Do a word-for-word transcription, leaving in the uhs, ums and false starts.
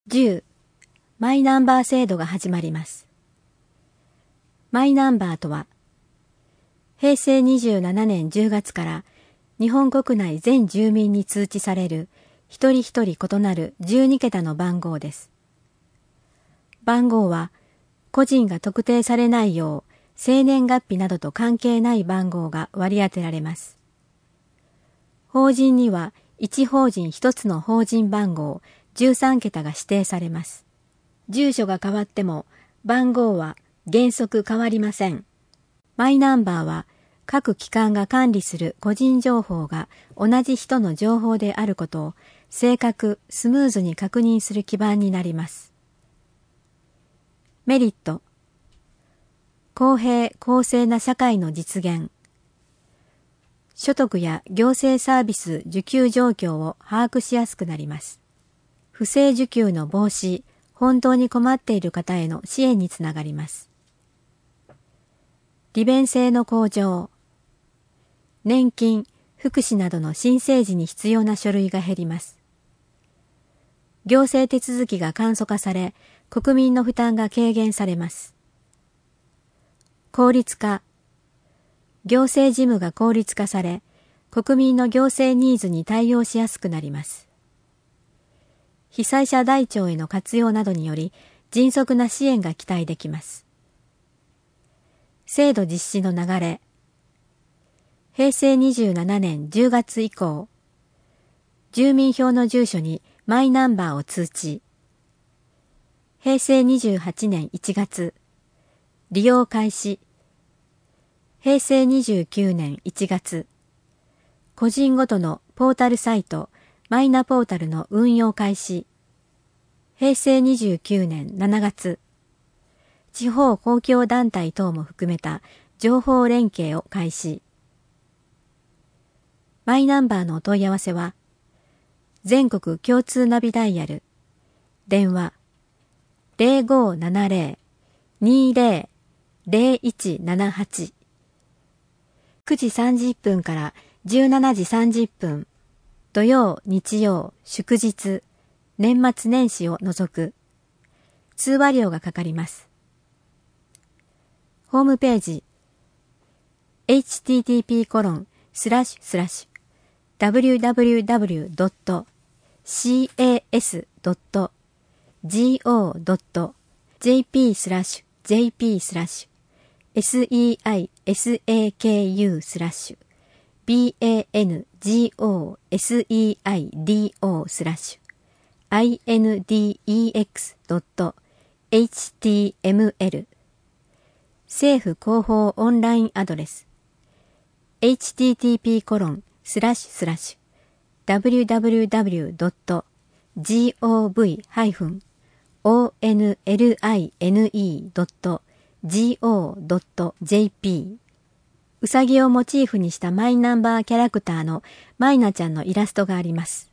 じゅう. マイナンバー制度が始まります。マイナンバーとは、へいせいにじゅうななねんじゅうがつから日本国内全住民に通知される一人一人異なるじゅうにけたの番号です。番号は個人が特定されないよう生年月日などと関係ない番号が割り当てられます。法人にはいち法人ひとつの法人番号じゅうさんけたが指定されます。住所が変わっても番号は原則変わりません。マイナンバーは各機関が管理する個人情報が同じ人の情報であることを正確、スムーズに確認する基盤になります。メリット。公平・公正な社会の実現。所得や行政サービス受給状況を把握しやすくなります。不正受給の防止、本当に困っている方への支援につながります。利便性の向上。年金、福祉などの申請時に必要な書類が減ります。行政手続きが簡素化され、国民の負担が軽減されます。効率化。行政事務が効率化され、国民の行政ニーズに対応しやすくなります。被災者台帳への活用などにより、迅速な支援が期待できます。制度実施の流れ。へいせいにじゅうななねんじゅうがつ以降、住民票の住所にマイナンバーを通知。へいせいにじゅうはちねんいちがつ、利用開始。へいせいにじゅうきゅうねんいちがつ、個人ごとのポータルサイトマイナポータルの運用開始。へいせいにじゅうきゅうねんしちがつ、地方公共団体等も含めた情報連携を開始。マイナンバーのお問い合わせは、全国共通ナビダイヤル、電話 ゼロごーななゼロ にーゼロ ゼロいちななはち、くじさんじゅっぷんからじゅうしちじさんじゅっぷん、土曜、日曜、祝日、年末年始を除く。通話料がかかります。ホームページ エイチティーティーピーコロンスラッシュスラッシュダブリューダブリューダブリュードットシーエーエスドットジーオードットジェーピースラッシュジェーピースラッシュエスイーアイエスエーケーユースラッシュビーエーエヌジーオーエスイーアイディーオースラッシュアイエヌディーイーエックスドットエイチティーエムエル 政府広報オンラインアドレス エイチティーティーピーコロンスラッシュスラッシュダブリューダブリューダブリュードットジーオーブイハイフンオーエヌエルアイエヌイードットジーオードットジェーピー うさぎをモチーフにしたマイナンバーキャラクターのマイナちゃんのイラストがあります。